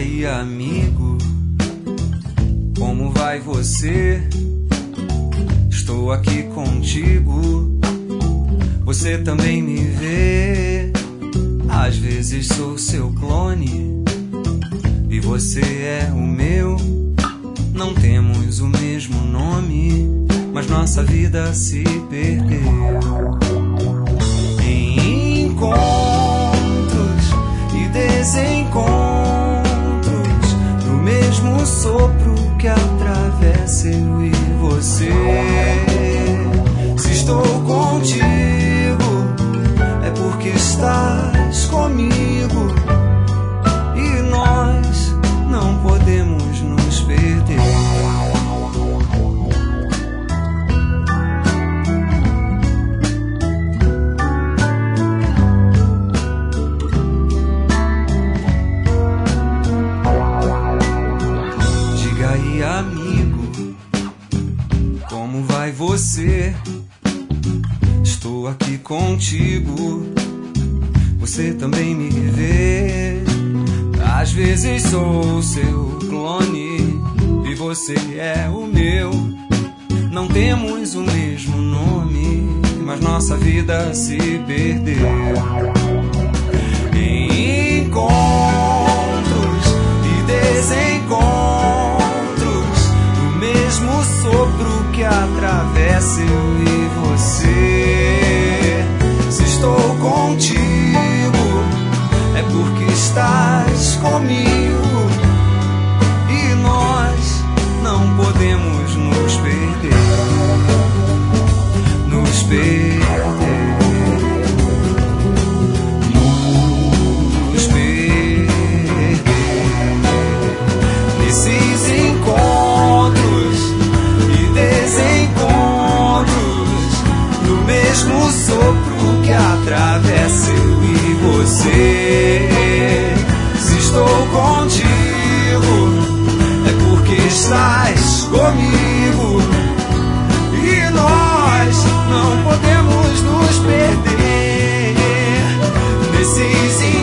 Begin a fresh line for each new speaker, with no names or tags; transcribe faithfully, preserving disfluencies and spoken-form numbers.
aí, amigo, como vai você? Estou aqui contigo, você também me vê. Às vezes sou seu clone e você é o meu. Não temos o mesmo nome, mas nossa vida se perdeu em encontros e desencontros, no mesmo sopro que atravessa eu e você. Se estou contigo, é porque estás comigo, e nós não podemos nos perder. Diga aí, amigo, como vai você? Estou aqui contigo, você também me vê. Às vezes sou seu clone e você é o meu. Não temos o mesmo nome, mas nossa vida se perdeu em encontros e desencontros, no mesmo sopro que atravessa eu e você. Se estou contigo, é porque estás comigo, e nós não podemos nos perder, nos perder, nos perder nesses encontros e desencontros, no mesmo sopro que atravessa eu e você. Se estou contigo, é porque estás comigo, e nós não podemos nos perder nesses